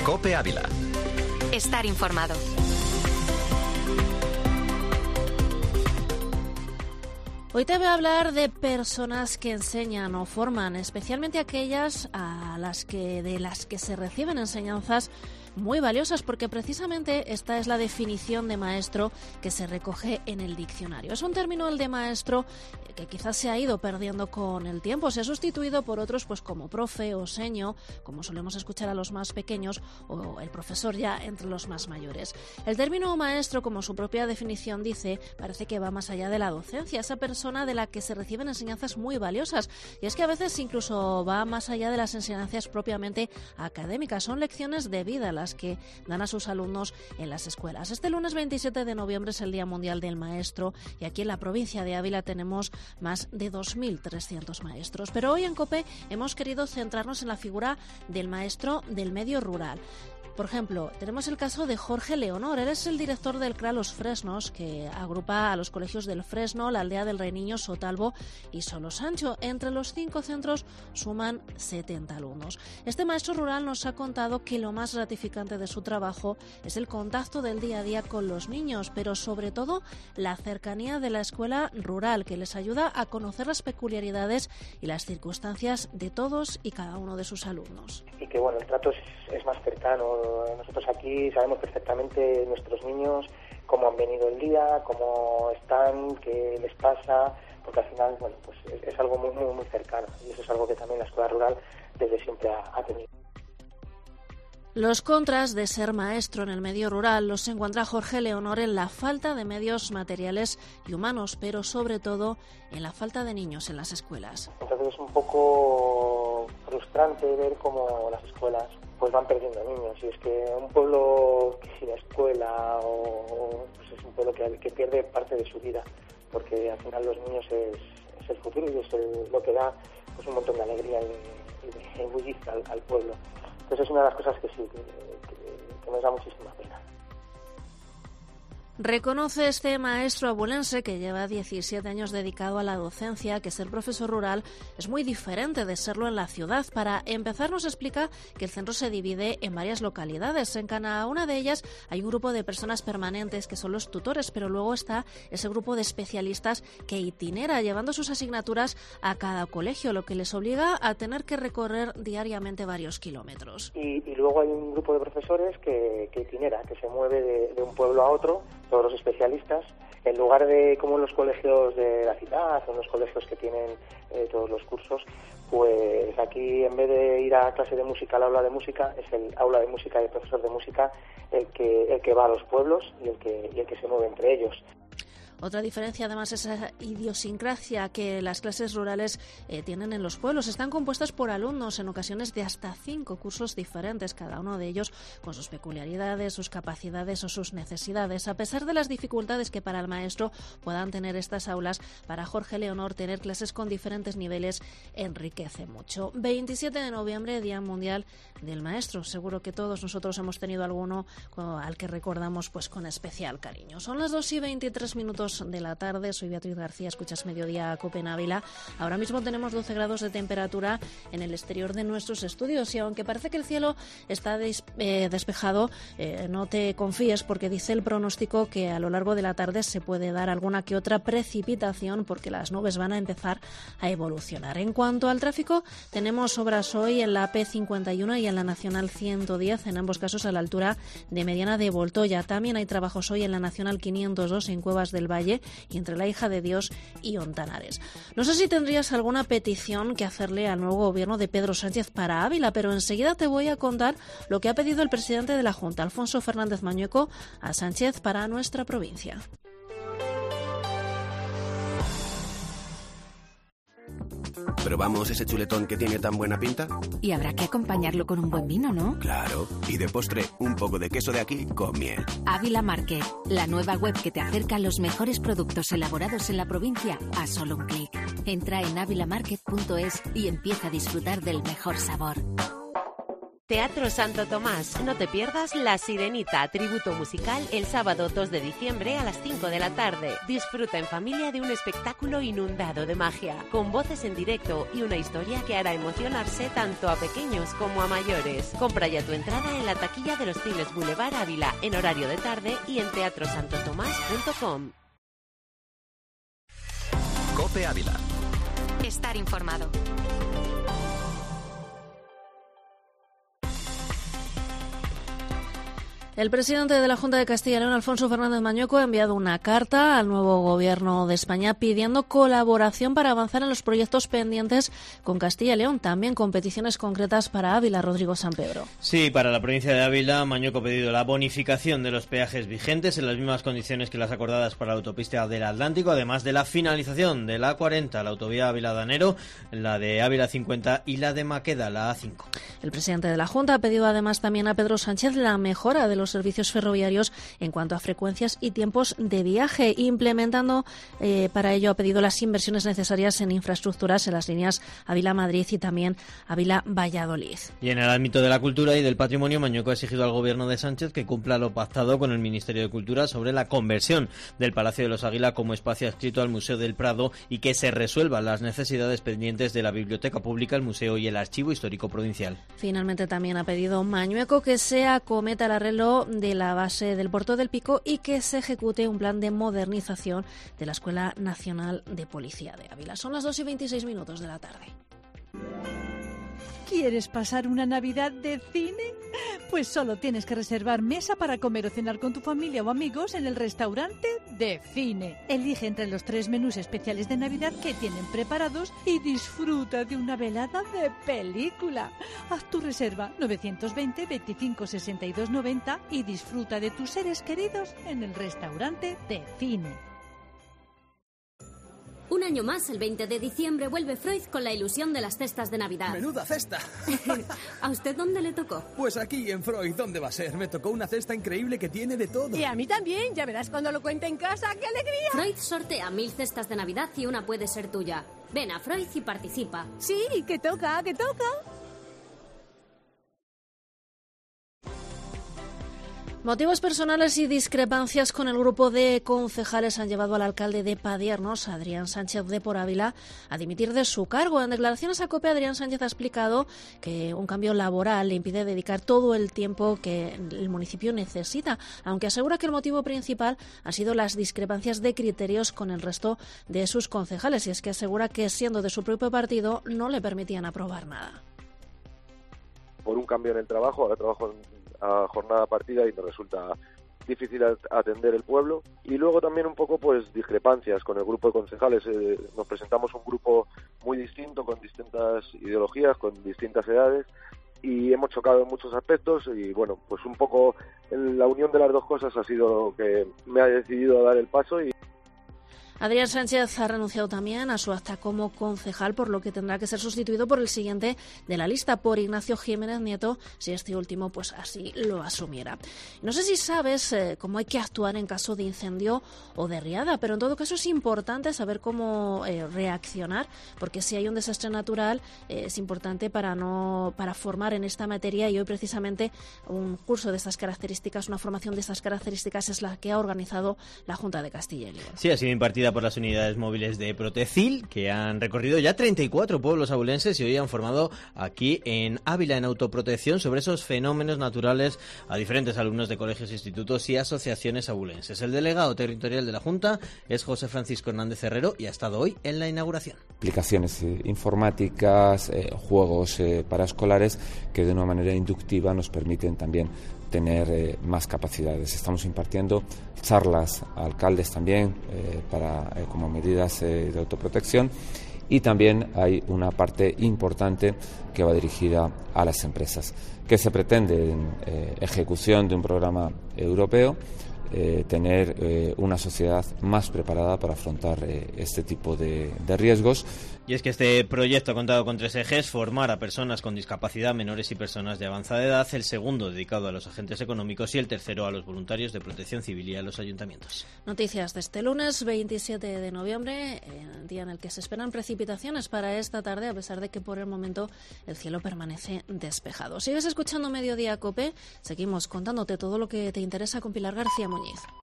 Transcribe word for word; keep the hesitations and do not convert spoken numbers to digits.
COPE Ávila. Estar informado. Hoy te voy a hablar de personas que enseñan o forman, especialmente aquellas a las que de las que se reciben enseñanzas muy valiosas, porque precisamente esta es la definición de maestro que se recoge en el diccionario. Es un término, el de maestro, que quizás se ha ido perdiendo con el tiempo. Se ha sustituido por otros pues como profe o seño, como solemos escuchar a los más pequeños, o el profesor ya entre los más mayores. El término maestro, como su propia definición dice, parece que va más allá de la docencia, esa persona de la que se reciben enseñanzas muy valiosas. Y es que a veces incluso va más allá de las enseñanzas propiamente académicas. Son lecciones de vida las que dan a sus alumnos en las escuelas. Este lunes veintisiete de noviembre es el Día Mundial del Maestro y aquí en la provincia de Ávila tenemos más de dos mil trescientos maestros. Pero hoy en COPE hemos querido centrarnos en la figura del maestro del medio rural. Por ejemplo, tenemos el caso de Jorge Leonor. Él es el director del C R A Los Fresnos, que agrupa a los colegios del Fresno, la aldea del Reiniño, Sotalbo y Solosancho. Entre los cinco centros suman setenta alumnos. Este maestro rural nos ha contado que lo más gratificante de su trabajo es el contacto del día a día con los niños, pero sobre todo la cercanía de la escuela rural, que les ayuda a conocer las peculiaridades y las circunstancias de todos y cada uno de sus alumnos. Y que bueno, el trato es, es más cercano. Nosotros aquí sabemos perfectamente nuestros niños cómo han venido el día, cómo están, qué les pasa, porque al final bueno, pues es, es algo muy, muy, muy cercano y eso es algo que también la escuela rural desde siempre ha, ha tenido. Los contras de ser maestro en el medio rural los encuentra Jorge Leonor en la falta de medios materiales y humanos, pero sobre todo en la falta de niños en las escuelas. Entonces es un poco frustrante ver cómo las escuelas pues van perdiendo niños, y es que un pueblo sin escuela o, pues es un pueblo que, que pierde parte de su vida, porque al final los niños es, es el futuro y es el, lo que da pues un montón de alegría y, y de bullicio al, al pueblo. Entonces es una de las cosas que sí, que, que, que nos da muchísima pena. Reconoce este maestro abulense, que lleva diecisiete años dedicado a la docencia, que ser profesor rural es muy diferente de serlo en la ciudad. Para empezar, nos explica que el centro se divide en varias localidades. En cada una de ellas hay un grupo de personas permanentes que son los tutores, pero luego está ese grupo de especialistas que itinera llevando sus asignaturas a cada colegio, lo que les obliga a tener que recorrer diariamente varios kilómetros. Y, y luego hay un grupo de profesores que, que itinera, que se mueve de, de un pueblo a otro, todos los especialistas, en lugar de como en los colegios de la ciudad o en los colegios que tienen eh, todos los cursos, pues aquí en vez de ir a clase de música al aula de música, es el aula de música y el profesor de música el que el que va a los pueblos y el que y el que se mueve entre ellos. Otra diferencia, además, es esa idiosincrasia que las clases rurales eh, tienen en los pueblos. Están compuestas por alumnos, en ocasiones de hasta cinco cursos diferentes, cada uno de ellos con sus peculiaridades, sus capacidades o sus necesidades. A pesar de las dificultades que para el maestro puedan tener estas aulas, para Jorge Leonor tener clases con diferentes niveles enriquece mucho. veintisiete de noviembre, Día Mundial del Maestro. Seguro que todos nosotros hemos tenido alguno al que recordamos pues con especial cariño. Son las dos y veintitrés minutos de la tarde. Soy Beatriz García, escuchas Mediodía COPE en Ávila. Ahora mismo tenemos doce grados de temperatura en el exterior de nuestros estudios y aunque parece que el cielo está des, eh, despejado, eh, no te confíes porque dice el pronóstico que a lo largo de la tarde se puede dar alguna que otra precipitación porque las nubes van a empezar a evolucionar. En cuanto al tráfico, tenemos obras hoy en la A P cincuenta y uno y en la Nacional ciento diez, en ambos casos a la altura de Mediana de Voltoya. También hay trabajos hoy en la Nacional quinientos dos en Cuevas del Valle y entre la Hija de Dios y Ontanares. No sé si tendrías alguna petición que hacerle al nuevo gobierno de Pedro Sánchez para Ávila, pero enseguida te voy a contar lo que ha pedido el presidente de la Junta, Alfonso Fernández Mañueco, a Sánchez para nuestra provincia. ¿Probamos ese chuletón que tiene tan buena pinta? Y habrá que acompañarlo con un buen vino, ¿no? Claro. Y de postre, un poco de queso de aquí con miel. Ávila Market, la nueva web que te acerca los mejores productos elaborados en la provincia a solo un clic. Entra en avilamarket punto es y empieza a disfrutar del mejor sabor. Teatro Santo Tomás. No te pierdas La Sirenita, tributo musical, el sábado dos de diciembre a las cinco de la tarde. Disfruta en familia de un espectáculo inundado de magia, con voces en directo y una historia que hará emocionarse tanto a pequeños como a mayores. Compra ya tu entrada en la taquilla de los cines Boulevard Ávila en horario de tarde y en teatro santo tomás punto com. COPE Ávila. Estar informado. El presidente de la Junta de Castilla y León, Alfonso Fernández Mañueco, ha enviado una carta al nuevo Gobierno de España pidiendo colaboración para avanzar en los proyectos pendientes con Castilla y León, también con peticiones concretas para Ávila. Rodrigo Sampedro. Sí, para la provincia de Ávila, Mañueco ha pedido la bonificación de los peajes vigentes en las mismas condiciones que las acordadas para la autopista del Atlántico, además de la finalización de la A cuarenta, la autovía Ávila-Danero, la de Ávila cincuenta y la de Maqueda, la A cinco. El presidente de la Junta ha pedido además también a Pedro Sánchez la mejora de los servicios ferroviarios en cuanto a frecuencias y tiempos de viaje, implementando eh, para ello ha pedido las inversiones necesarias en infraestructuras en las líneas Ávila-Madrid y también Ávila-Valladolid. Y en el ámbito de la cultura y del patrimonio, Mañueco ha exigido al Gobierno de Sánchez que cumpla lo pactado con el Ministerio de Cultura sobre la conversión del Palacio de los Águila como espacio adscrito al Museo del Prado y que se resuelvan las necesidades pendientes de la Biblioteca Pública, el Museo y el Archivo Histórico Provincial. Finalmente también ha pedido Mañueco que se acometa el arreglo de la base del Puerto del Pico y que se ejecute un plan de modernización de la Escuela Nacional de Policía de Ávila. Son las dos y veintiséis minutos de la tarde. ¿Quieres pasar una Navidad de cine? Pues solo tienes que reservar mesa para comer o cenar con tu familia o amigos en el restaurante de cine. Elige entre los tres menús especiales de Navidad que tienen preparados y disfruta de una velada de película. Haz tu reserva novecientos veinte, veinticinco, sesenta y dos, noventa y disfruta de tus seres queridos en el restaurante de cine. Un año más, el veinte de diciembre, vuelve Freud con la ilusión de las cestas de Navidad. ¡Menuda cesta! ¿A usted dónde le tocó? Pues aquí, en Freud. ¿Dónde va a ser? Me tocó una cesta increíble que tiene de todo. Y a mí también. Ya verás cuando lo cuente en casa. ¡Qué alegría! Freud sortea mil cestas de Navidad y una puede ser tuya. Ven a Freud y participa. Sí, que toca, que toca. Motivos personales y discrepancias con el grupo de concejales han llevado al alcalde de Padiernos, Adrián Sánchez de Por Ávila, a dimitir de su cargo. En declaraciones a COPE, Adrián Sánchez ha explicado que un cambio laboral le impide dedicar todo el tiempo que el municipio necesita, aunque asegura que el motivo principal han sido las discrepancias de criterios con el resto de sus concejales, y es que asegura que, siendo de su propio partido, no le permitían aprobar nada. Por un cambio en el trabajo, ahora trabajo en a jornada partida y nos resulta difícil atender el pueblo. Y luego también un poco pues discrepancias con el grupo de concejales. Eh, nos presentamos un grupo muy distinto, con distintas ideologías, con distintas edades, y hemos chocado en muchos aspectos, y bueno, pues un poco la unión de las dos cosas ha sido lo que me ha decidido a dar el paso. Y Adrián Sánchez ha renunciado también a su acta como concejal, por lo que tendrá que ser sustituido por el siguiente de la lista, por Ignacio Jiménez Nieto, si este último pues así lo asumiera. No sé si sabes eh, cómo hay que actuar en caso de incendio o de riada, pero en todo caso es importante saber cómo eh, reaccionar, porque si hay un desastre natural eh, es importante para no para formar en esta materia, y hoy precisamente un curso de estas características, una formación de estas características es la que ha organizado la Junta de Castilla y León. Sí, ha sido impartida por las unidades móviles de Protecil, que han recorrido ya treinta y cuatro pueblos abulenses y hoy han formado aquí en Ávila en autoprotección sobre esos fenómenos naturales a diferentes alumnos de colegios, institutos y asociaciones abulenses. El delegado territorial de la Junta es José Francisco Hernández Herrero y ha estado hoy en la inauguración. Aplicaciones eh, informáticas, eh, juegos eh, paraescolares que de una manera inductiva nos permiten también tener eh, más capacidades. Estamos impartiendo charlas a alcaldes también eh, para eh, como medidas eh, de autoprotección, y también hay una parte importante que va dirigida a las empresas, que se pretende en eh, ejecución de un programa europeo eh, tener eh, una sociedad más preparada para afrontar eh, este tipo de, de riesgos. Y es que este proyecto ha contado con tres ejes: formar a personas con discapacidad, menores y personas de avanzada edad, el segundo dedicado a los agentes económicos y el tercero a los voluntarios de protección civil y a los ayuntamientos. Noticias de este lunes veintisiete de noviembre, el día en el que se esperan precipitaciones para esta tarde, a pesar de que por el momento el cielo permanece despejado. Sigues escuchando Mediodía COPE, seguimos contándote todo lo que te interesa con Pilar García Muñiz.